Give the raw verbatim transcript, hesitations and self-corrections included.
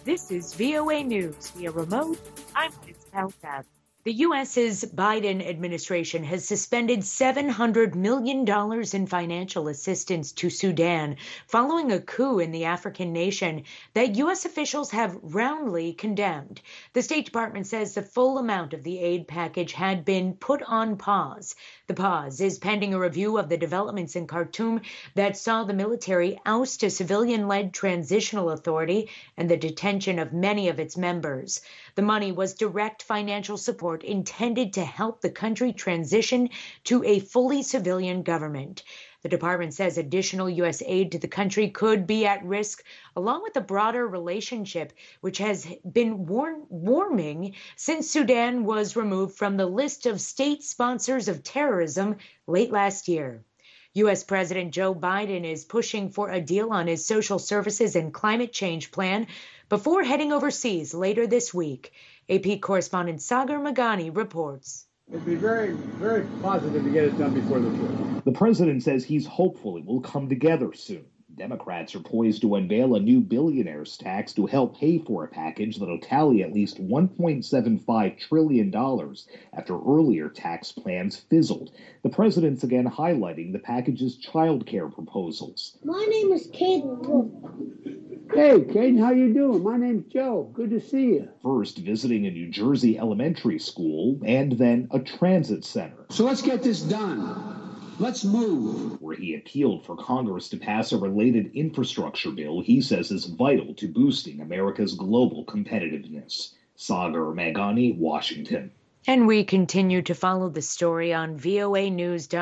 This is V O A News via remote. I'm Liz Pelkab. The U S's Biden administration has suspended seven hundred million dollars in financial assistance to Sudan following a coup in the African nation that U S officials have roundly condemned. The State Department says the full amount of the aid package had been put on pause. The pause is pending a review of the developments in Khartoum that saw the military oust a civilian-led transitional authority and the detention of many of its members. The money was direct financial support intended to help the country transition to a fully civilian government. The department says additional U S aid to the country could be at risk, along with the broader relationship, which has been war- warming since Sudan was removed from the list of state sponsors of terrorism late last year. U S President Joe Biden is pushing for a deal on his social services and climate change plan before heading overseas later this week. A P correspondent Sagar Meghani reports. It'd be very, very positive to get it done before the trip. The president says he's hopeful it will come together soon. Democrats are poised to unveil a new billionaires tax to help pay for a package that'll tally at least one point seven five trillion dollars after earlier tax plans fizzled. The president's again highlighting the package's child care proposals. My name is Caden. Hey, Caden, how you doing? My name's Joe. Good to see you. First visiting a New Jersey elementary school and then a transit center. So let's get this done. Let's move. Where he appealed for Congress to pass a related infrastructure bill he says is vital to boosting America's global competitiveness. Sagar Meghani, Washington. And we continue to follow the story on V O A News.